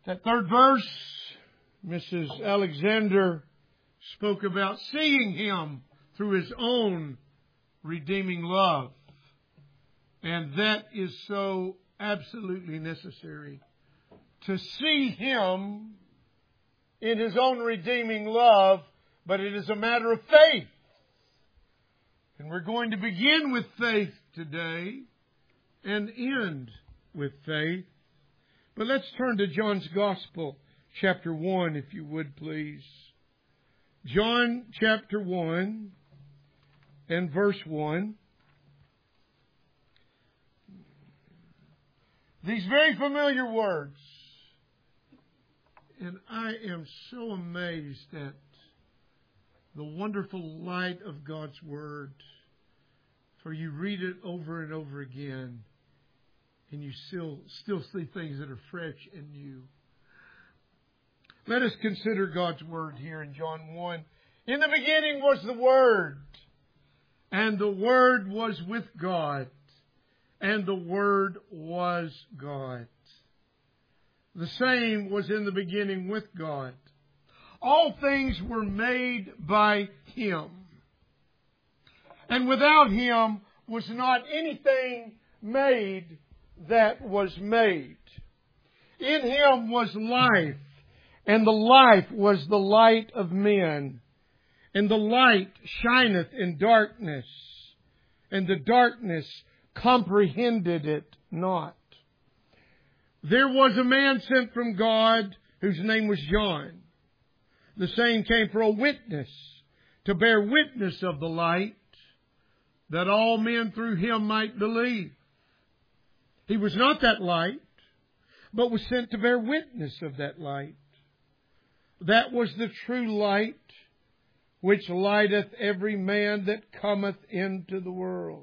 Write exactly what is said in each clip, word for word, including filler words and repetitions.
That third verse, Missus Alexander spoke about seeing Him through His own redeeming love. And that is so absolutely necessary. To see Him in His own redeeming love, but it is a matter of faith. And we're going to begin with faith today and end with faith. But let's turn to John's Gospel, chapter one, if you would, please. John chapter one and verse one. These very familiar words. And I am so amazed at the wonderful light of God's Word. For you read it over and over again, and you still, still see things that are fresh and new. Let us consider God's Word here in John one. In the beginning was the Word, and the Word was with God, and the Word was God. The same was in the beginning with God. All things were made by Him, and without Him was not anything made that was made. In Him was life, and the life was the light of men. And the light shineth in darkness, and the darkness comprehended it not. There was a man sent from God whose name was John. The same came for a witness, to bear witness of the light, that all men through him might believe. He was not that light, but was sent to bear witness of that light. That was the true light, which lighteth every man that cometh into the world.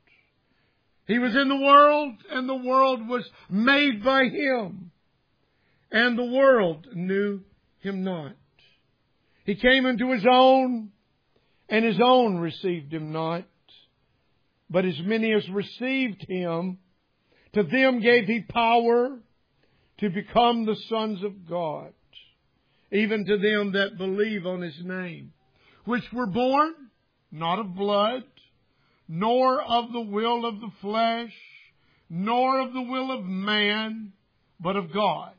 He was in the world, and the world was made by Him, and the world knew Him not. He came into His own, and His own received Him not. But as many as received Him, to them gave He power to become the sons of God, even to them that believe on His name, which were born not of blood, nor of the will of the flesh, nor of the will of man, but of God.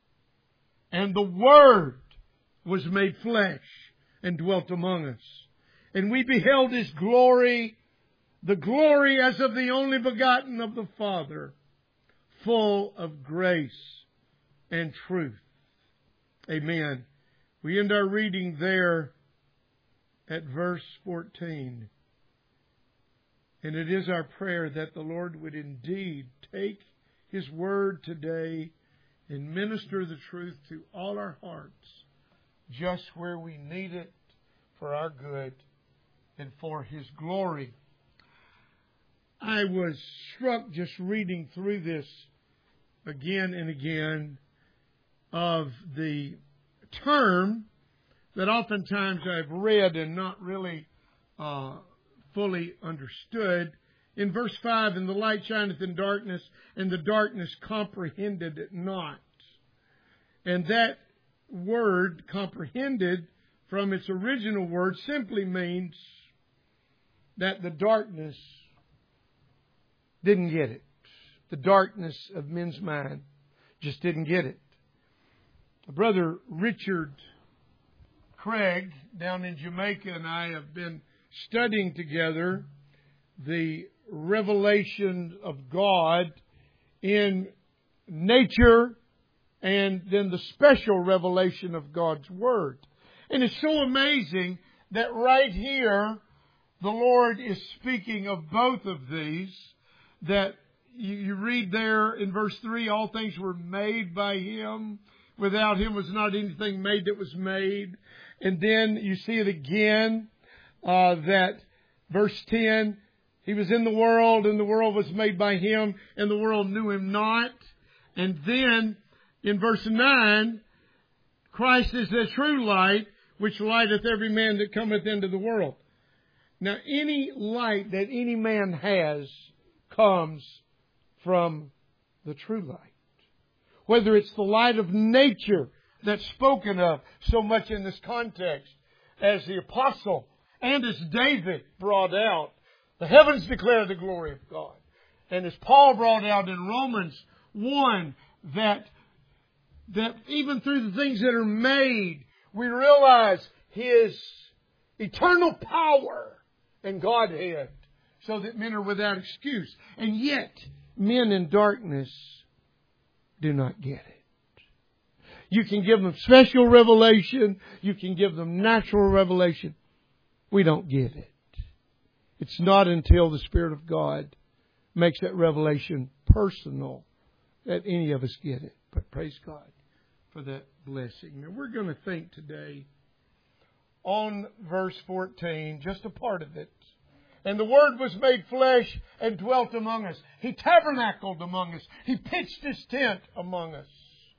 And the Word was made flesh and dwelt among us. And we beheld His glory, the glory as of the only begotten of the Father, full of grace and truth. Amen. We end our reading there at verse fourteen. And it is our prayer that the Lord would indeed take His Word today and minister the truth to all our hearts, just where we need it for our good and for His glory. I was struck just reading through this again and again of the term that oftentimes I've read and not really uh, fully understood. In verse five, and the light shineth in darkness, and the darkness comprehended it not. And that word, comprehended, from its original word, simply means that the darkness didn't get it. The darkness of men's mind just didn't get it. Brother Richard Craig down in Jamaica and I have been studying together the revelation of God in nature and then the special revelation of God's Word. And it's so amazing that right here the Lord is speaking of both of these, that you, you read there in verse three, all things were made by Him. Without Him was not anything made that was made. And then you see it again, uh, that verse ten, He was in the world, and the world was made by Him, and the world knew Him not. And then in verse nine, Christ is the true light, which lighteth every man that cometh into the world. Now, any light that any man has comes from the true light. whether it's the light of nature that's spoken of so much in this context, as the apostle and as David brought out, the heavens declare the glory of God. And as Paul brought out in Romans one, that, that even through the things that are made, we realize His eternal power and Godhead, so that men are without excuse. And yet, men in darkness do not get it. You can give them special revelation. You can give them natural revelation. We don't get it. It's not until the Spirit of God makes that revelation personal that any of us get it. But praise God for that blessing. Now we're going to think today on verse fourteen, just a part of it. And the Word was made flesh and dwelt among us. He tabernacled among us. He pitched His tent among us.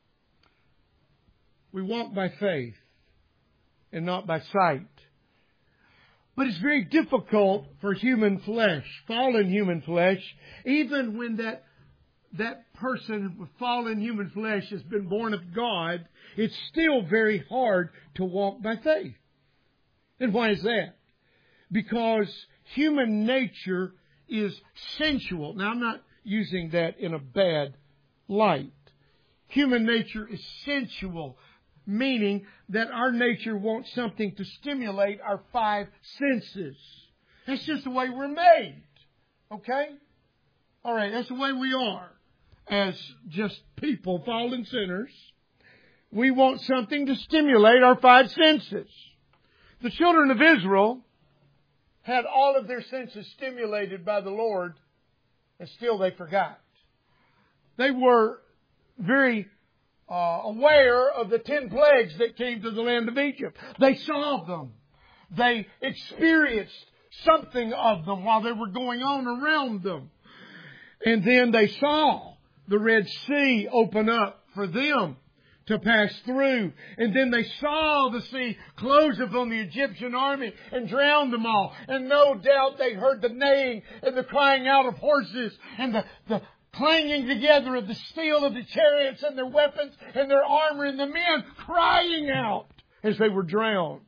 We walk by faith and not by sight. But it's very difficult for human flesh, fallen human flesh, even when that, that person with fallen human flesh has been born of God, it's still very hard to walk by faith. And why is that? Because human nature is sensual. Now, I'm not using that in a bad light. Human nature is sensual, meaning that our nature wants something to stimulate our five senses. That's just the way we're made. Okay? All right, that's the way we are as just people, fallen sinners. We want something to stimulate our five senses. The children of Israel had all of their senses stimulated by the Lord, and still they forgot. They were very uh, aware of the ten plagues that came to the land of Egypt. They saw them. They experienced something of them while they were going on around them. And then they saw the Red Sea open up for them to pass through. And then they saw the sea close upon the Egyptian army and drown them all. And no doubt they heard the neighing and the crying out of horses and the, the clanging together of the steel of the chariots and their weapons and their armor and the men crying out as they were drowned.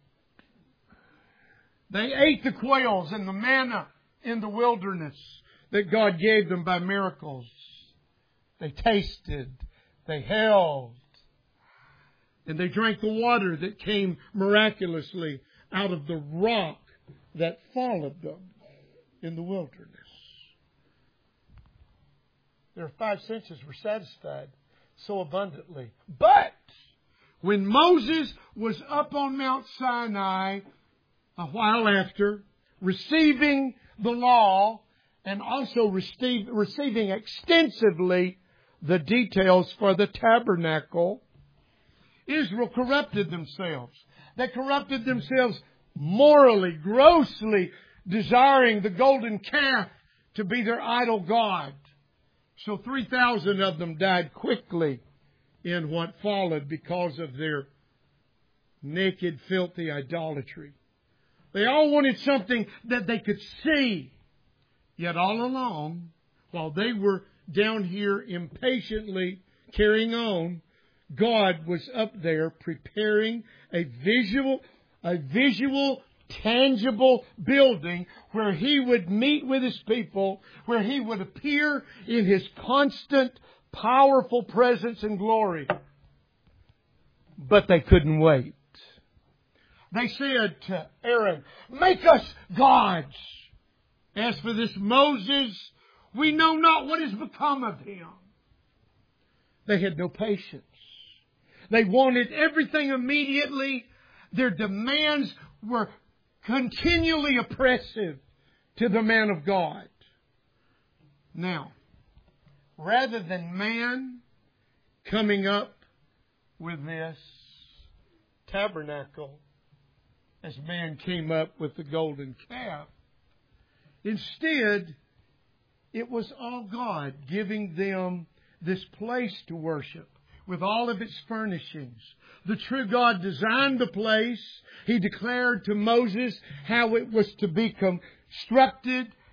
They ate the quails and the manna in the wilderness that God gave them by miracles. They tasted, they held, and they drank the water that came miraculously out of the rock that followed them in the wilderness. Their five senses were satisfied so abundantly. But when Moses was up on Mount Sinai a while after, receiving the law and also receive, receiving extensively the details for the tabernacle, Israel corrupted themselves. They corrupted themselves morally, grossly, desiring the golden calf to be their idol god. So three thousand of them died quickly in what followed because of their naked, filthy idolatry. They all wanted something that they could see. Yet all along, while they were down here impatiently carrying on, God was up there preparing a visual, a visual, tangible building where He would meet with His people, where He would appear in His constant, powerful presence and glory. But they couldn't wait. They said to Aaron, "Make us gods. As for this Moses, we know not what has become of him." They had no patience. They wanted everything immediately. Their demands were continually oppressive to the man of God. Now, rather than man coming up with this tabernacle, as man came up with the golden calf, instead, it was all God giving them this place to worship with all of its furnishings. The true God designed the place. He declared to Moses how it was to be constructed.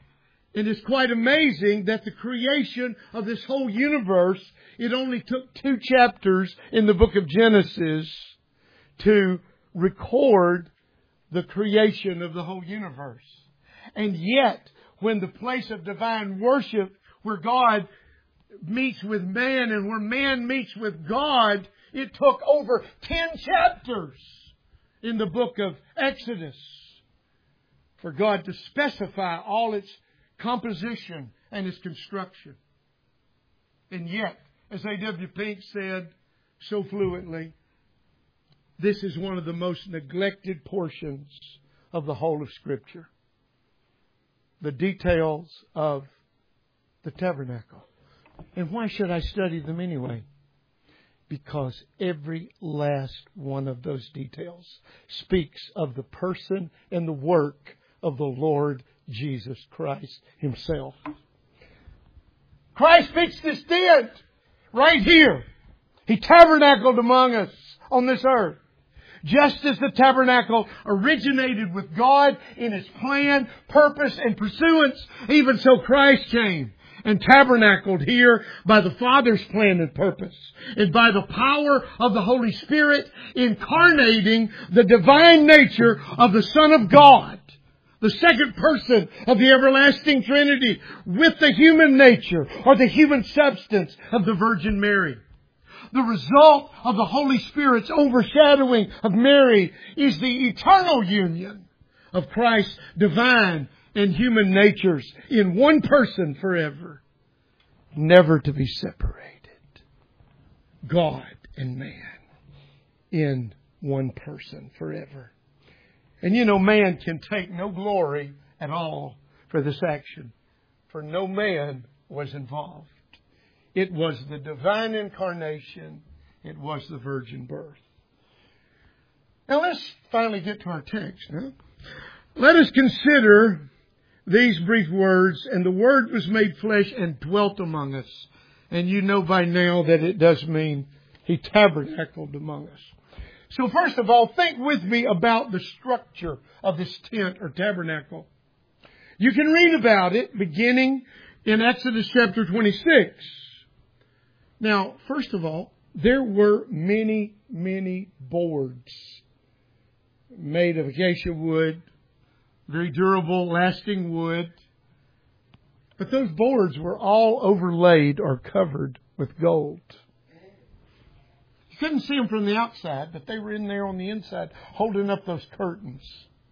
And it's quite amazing that the creation of this whole universe, it only took two chapters in the book of Genesis to record the creation of the whole universe. And yet, when the place of divine worship, where God meets with man and where man meets with God, it took over ten chapters in the book of Exodus for God to specify all its composition and its construction. And yet, as A W Pink said so fluently, this is one of the most neglected portions of the whole of Scripture. The details of the tabernacle. And why should I study them anyway? Because every last one of those details speaks of the person and the work of the Lord Jesus Christ Himself. Christ pitched His tent right here. He tabernacled among us on this earth. Just as the tabernacle originated with God in His plan, purpose, and pursuance, even so Christ came and tabernacled here by the Father's plan and purpose, and by the power of the Holy Spirit incarnating the divine nature of the Son of God, the second person of the everlasting Trinity, with the human nature or the human substance of the Virgin Mary. The result of the Holy Spirit's overshadowing of Mary is the eternal union of Christ's divine and human natures in one person forever, never to be separated. God and man in one person forever. And you know, man can take no glory at all for this action, for no man was involved. It was the divine incarnation. It was the virgin birth. Now let's finally get to our text. Huh? Let us consider these brief words, and the Word was made flesh and dwelt among us. And you know by now that it does mean He tabernacled among us. So first of all, think with me about the structure of this tent or tabernacle. You can read about it beginning in Exodus chapter twenty-six. Now, first of all, there were many, many boards made of acacia wood, very durable, lasting wood. But those boards were all overlaid or covered with gold. You couldn't see them from the outside, but they were in there on the inside holding up those curtains.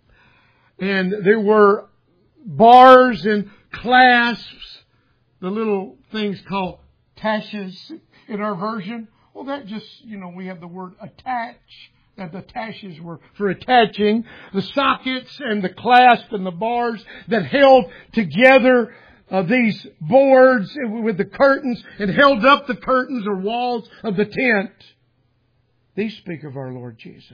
And there were bars and clasps, the little things called taches in our version. Well, that just, you know, we have the word attach. That the taches were for attaching. The sockets and the clasp and the bars that held together uh, these boards with the curtains and held up the curtains or walls of the tent. These speak of our Lord Jesus.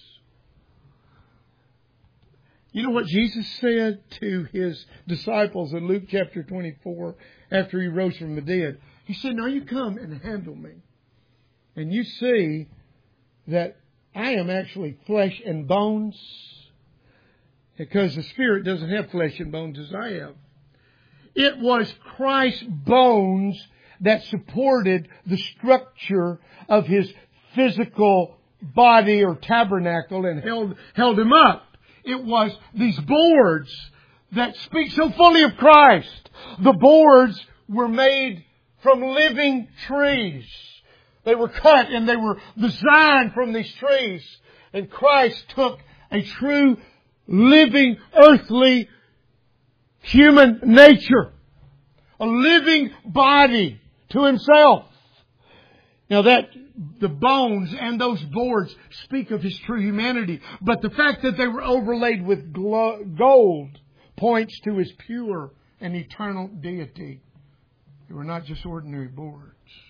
You know what Jesus said to His disciples in Luke chapter twenty-four after He rose from the dead? He said, now you come and handle me. And you see that I am actually flesh and bones. Because the Spirit doesn't have flesh and bones as I have. It was Christ's bones that supported the structure of His physical body or tabernacle and held, held Him up. It was these boards that speak so fully of Christ. The boards were made from living trees. They were cut and they were designed from these trees. And Christ took a true, living, earthly, human nature. A living body to Himself. Now that, the bones and those boards speak of His true humanity. But the fact that they were overlaid with gold points to His pure and eternal deity. They were not just ordinary boards.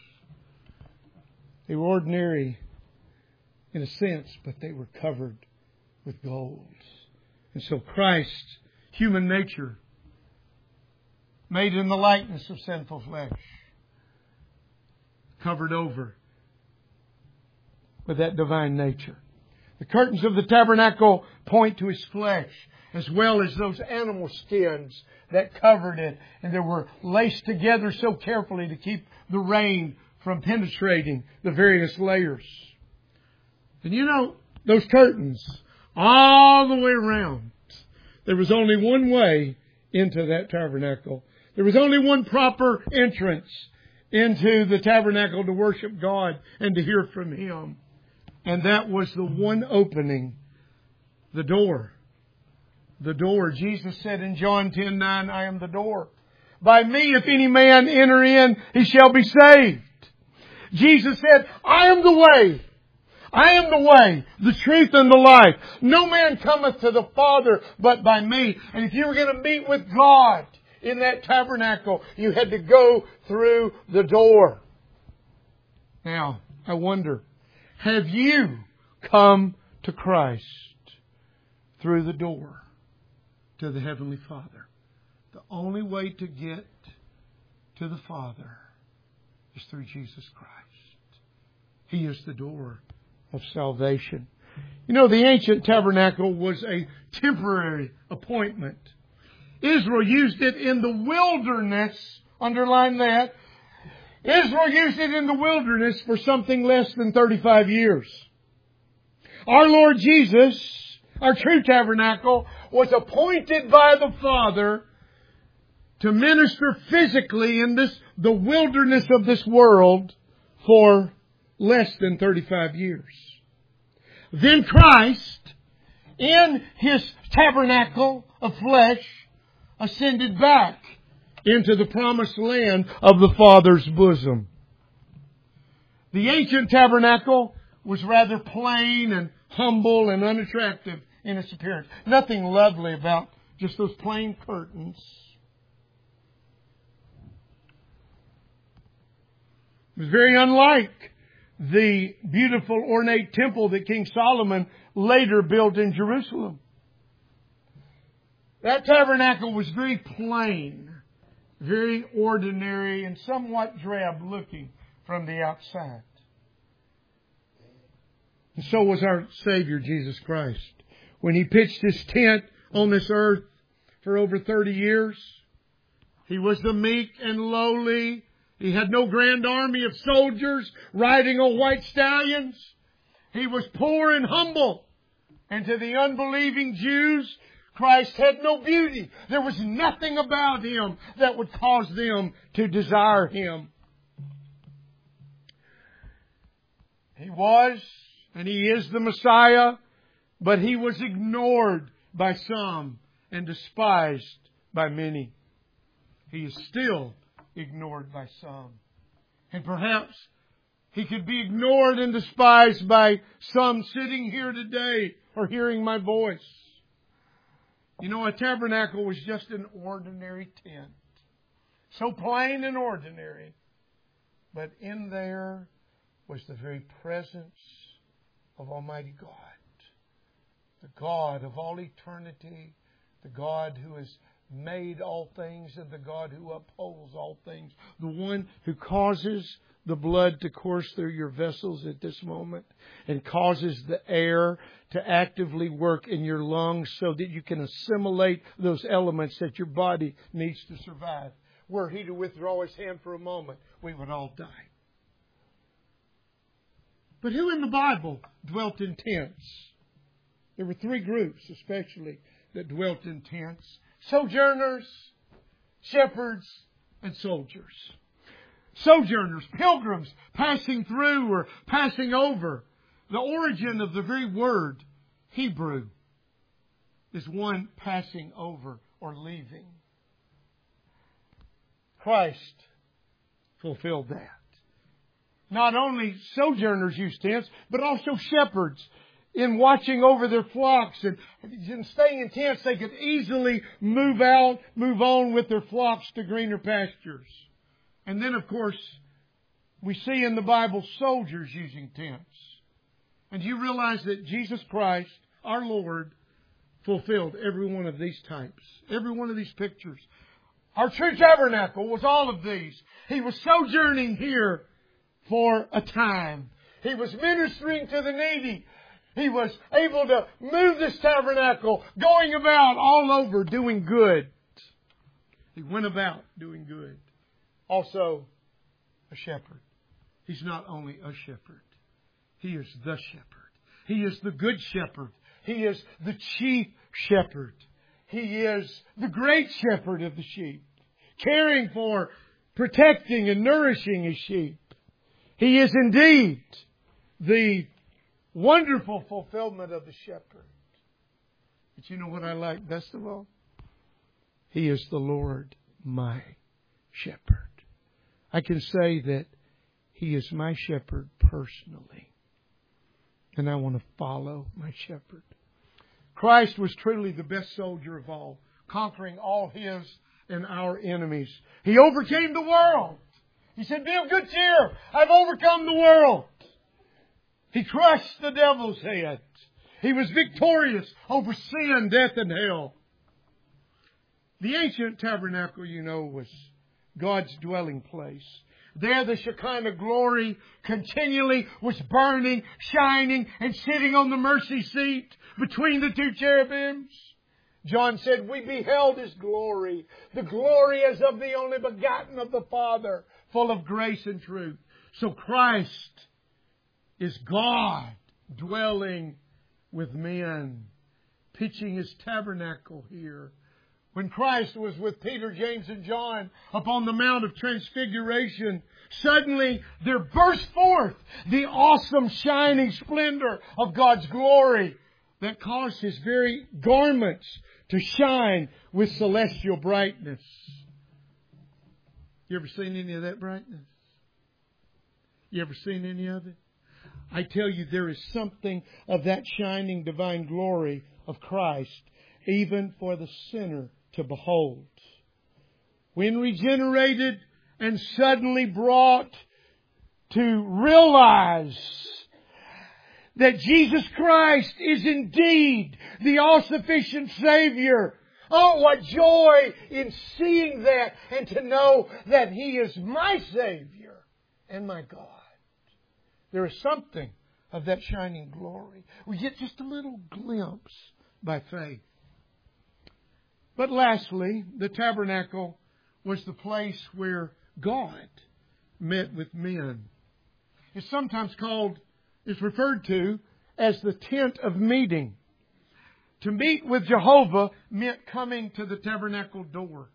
They were ordinary in a sense, but they were covered with gold. And so Christ's human nature, made in the likeness of sinful flesh, covered over with that divine nature. The curtains of the tabernacle point to His flesh, as well as those animal skins that covered it, and they were laced together so carefully to keep the rain from penetrating the various layers. And you know, those curtains, all the way around, there was only one way into that tabernacle. There was only one proper entrance into the tabernacle to worship God and to hear from Him. And that was the one opening, the door. The door. Jesus said in John ten nine, I am the door. By me, if any man enter in, he shall be saved. Jesus said, I am the way. I am the way, the truth, and the life. No man cometh to the Father but by me. And if you were going to meet with God in that tabernacle, you had to go through the door. Now, I wonder, have you come to Christ through the door to the Heavenly Father? The only way to get to the Father is through Jesus Christ. He is the door of salvation. You know, the ancient tabernacle was a temporary appointment. Israel used it in the wilderness. Underline that. Israel used it in the wilderness for something less than thirty-five years. Our Lord Jesus, our true tabernacle, was appointed by the Father to minister physically in this, the wilderness of this world for less than thirty-five years. Then Christ, in His tabernacle of flesh, ascended back into the promised land of the Father's bosom. The ancient tabernacle was rather plain and humble and unattractive in its appearance. Nothing lovely about just those plain curtains. It was very unlike the beautiful ornate temple that King Solomon later built in Jerusalem. That tabernacle was very plain, very ordinary, and somewhat drab looking from the outside. And so was our Savior, Jesus Christ. When He pitched His tent on this earth for over thirty years, He was the meek and lowly. He had no grand army of soldiers riding on white stallions. He was poor and humble. And to the unbelieving Jews, Christ had no beauty. There was nothing about Him that would cause them to desire Him. He was, and He is the Messiah, but He was ignored by some and despised by many. He is still ignored by some. And perhaps He could be ignored and despised by some sitting here today or hearing my voice. You know, a tabernacle was just an ordinary tent. So plain and ordinary. But in there was the very presence of Almighty God. The God of all eternity. The God who has made all things and the God who upholds all things. The one who causes the blood to course through your vessels at this moment and causes the air to actively work in your lungs so that you can assimilate those elements that your body needs to survive. Were He to withdraw His hand for a moment, we would all die. But who in the Bible dwelt in tents? There were three groups especially that dwelt in tents. Sojourners, shepherds, and soldiers. Sojourners, pilgrims, passing through or passing over. The origin of the very word, Hebrew, is one passing over or leaving. Christ fulfilled that. Not only sojourners used tents, but also shepherds. In watching over their flocks and in staying in tents, they could easily move out, move on with their flocks to greener pastures. And then, of course, we see in the Bible soldiers using tents. And you realize that Jesus Christ, our Lord, fulfilled every one of these types, every one of these pictures. Our true tabernacle was all of these. He was sojourning here for a time. He was ministering to the needy. He was able to move this tabernacle, going about all over doing good. He went about doing good. Also, a shepherd. He's not only a shepherd. He is the shepherd. He is the good shepherd. He is the chief shepherd. He is the great shepherd of the sheep, caring for, protecting and nourishing His sheep. He is indeed the wonderful fulfillment of the shepherd. But you know what I like best of all? He is the Lord, my shepherd. I can say that He is my shepherd personally. And I want to follow my shepherd. Christ was truly the best soldier of all, conquering all His and our enemies. He overcame the world. He said, be of good cheer. I've overcome the world. He crushed the devil's head. He was victorious over sin, death, and hell. The ancient tabernacle, you know, was God's dwelling place. There the Shekinah glory continually was burning, shining, and sitting on the mercy seat between the two cherubims. John said, we beheld His glory, the glory as of the only begotten of the Father, full of grace and truth. So Christ is God dwelling with men, pitching His tabernacle here. When Christ was with Peter, James, and John upon the Mount of Transfiguration, suddenly there burst forth the awesome shining splendor of God's glory that caused His very garments to shine with celestial brightness. You ever seen any of that brightness? You ever seen any of it? I tell you, there is something of that shining divine glory of Christ, even for the sinner to behold. When regenerated and suddenly brought to realize that Jesus Christ is indeed the all-sufficient Savior. Oh, what joy in seeing that and to know that He is my Savior and my God. There is something of that shining glory. We get just a little glimpse by faith. But lastly, the tabernacle was the place where God met with men. It's sometimes called, is referred to as the tent of meeting. To meet with Jehovah meant coming to the tabernacle door.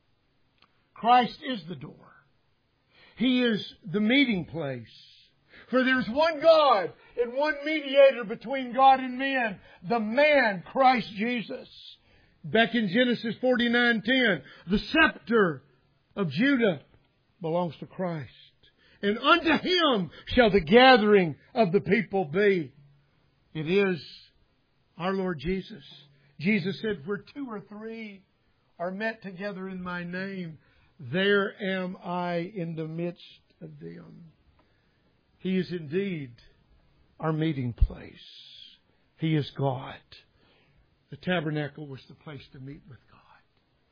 Christ is the door. He is the meeting place. For there's one God and one mediator between God and men, the man, Christ Jesus. Back in Genesis forty-nine ten, the scepter of Judah belongs to Christ. And unto Him shall the gathering of the people be. It is our Lord Jesus. Jesus said, where two or three are met together in my name, there am I in the midst of them. He is indeed our meeting place. He is God. The tabernacle was the place to meet with God.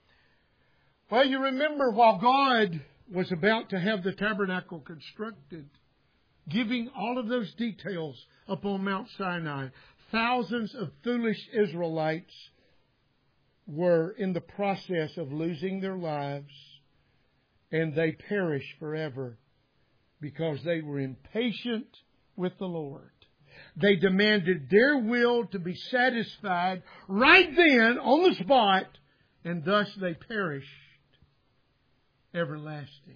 Well, you remember while God was about to have the tabernacle constructed, giving all of those details upon Mount Sinai, thousands of foolish Israelites were in the process of losing their lives, and they perished forever because they were impatient with the Lord. They demanded their will to be satisfied right then on the spot, and thus they perished everlastingly.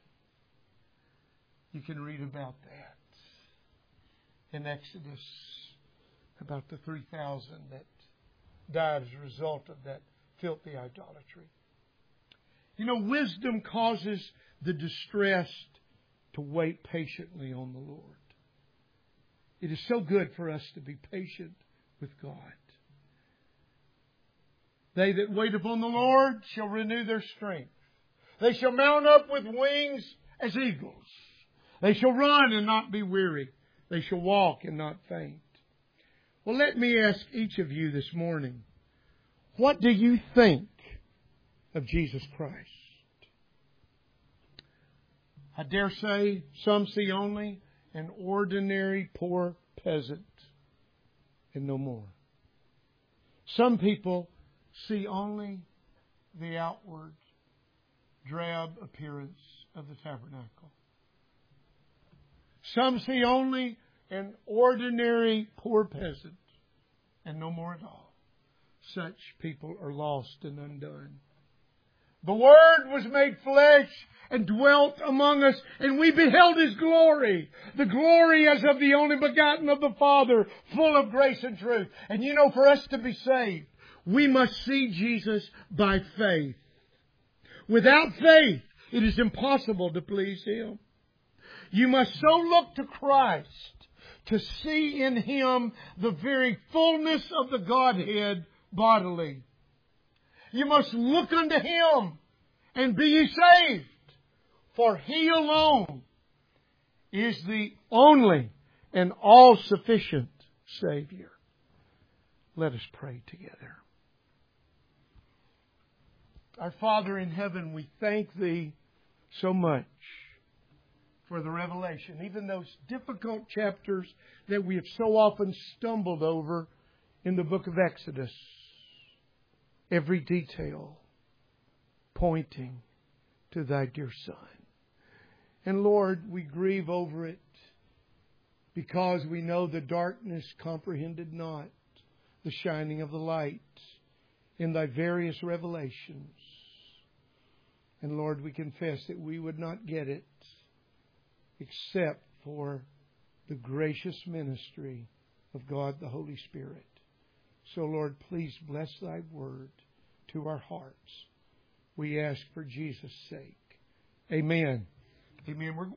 You can read about that in Exodus, about the three thousand that died as a result of that filthy idolatry. You know, wisdom causes the distressed to wait patiently on the Lord. It is so good for us to be patient with God. They that wait upon the Lord shall renew their strength. They shall mount up with wings as eagles. They shall run and not be weary. They shall walk and not faint. Well, let me ask each of you this morning, what do you think of Jesus Christ? I dare say some see only an ordinary poor peasant. and no more. Some people see only the outward, drab appearance of the tabernacle. Some see only an ordinary poor peasant and no more at all. Such people are lost and undone. The Word was made flesh and dwelt among us, and we beheld His glory. The glory as of the only begotten of the Father, full of grace and truth. And you know, for us to be saved, we must see Jesus by faith. Without faith, it is impossible to please Him. You must so look to Christ to see in Him the very fullness of the Godhead bodily. You must look unto Him and be ye saved. For He alone is the only and all-sufficient Savior. Let us pray together. Our Father in heaven, we thank Thee so much for the revelation. Even those difficult chapters that we have so often stumbled over in the book of Exodus. Every detail pointing to Thy dear Son. And Lord, we grieve over it because we know the darkness comprehended not the shining of the light in Thy various revelations. And Lord, we confess that we would not get it except for the gracious ministry of God the Holy Spirit. So Lord, please bless Thy Word to our hearts. We ask for Jesus' sake. Amen. Amen. We're